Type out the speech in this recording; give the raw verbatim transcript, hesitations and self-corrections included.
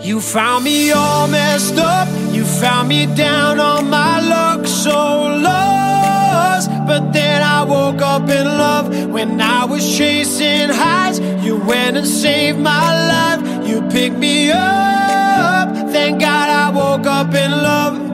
You found me all messed up, you found me down on my luck, so lost. But then I woke up in love. When I was chasing highs, you went and saved my life. You picked me up, thank God I woke up in love.